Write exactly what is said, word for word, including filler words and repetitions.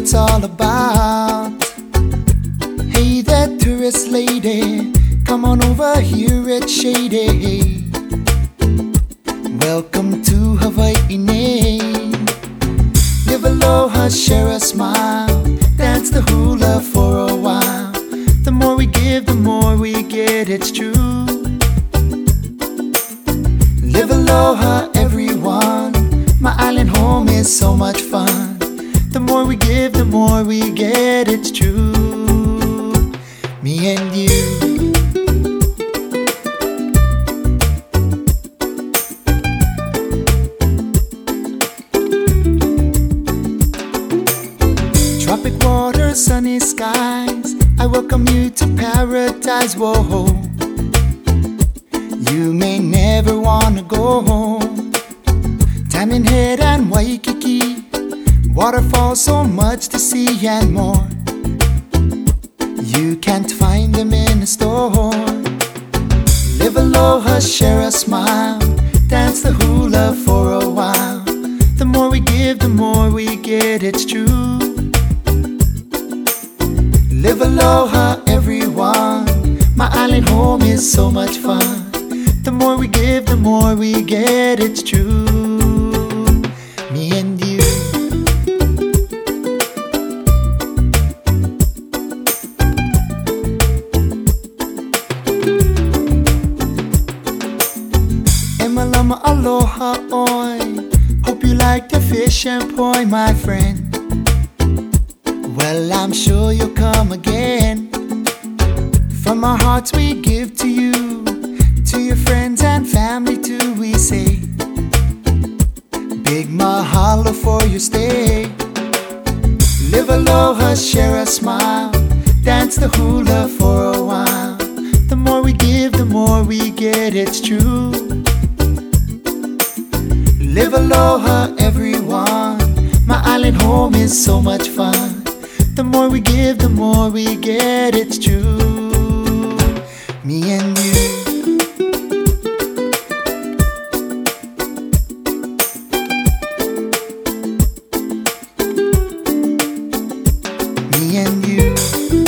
it's all about. Hey there, tourist lady, come on over here, it's shady. Welcome to Hawaii. Live aloha, share a smile, dance the hula for a while. The more we give, the more we get, it's true. Live aloha, everyone, my island home is so much fun. The more we give, the more we get, it's true. Me and you. Tropic water, sunny skies, I welcome you to paradise, whoa. You may never wanna go home. Diamond Head and Waikiki, waterfalls, so much to see and more. You can't find them in a store. Live aloha, share a smile, dance the hula for a while. The more we give, the more we get, it's true. Live aloha, everyone, my island home is so much fun. The more we give, the more we get, it's true. Me and you. Emalama aloha oi, hope you like the fish and poi, my friend. Well, I'm sure you'll come again. From our hearts we give to you, to your friends and family too, we say big mahalo for your stay. Live aloha, share a smile, dance the hula for a while. The more we give, the more we get, it's true. Live aloha, everyone, my island home is so much fun. The more we give, the more we get, it's true. Me and you. Me and you.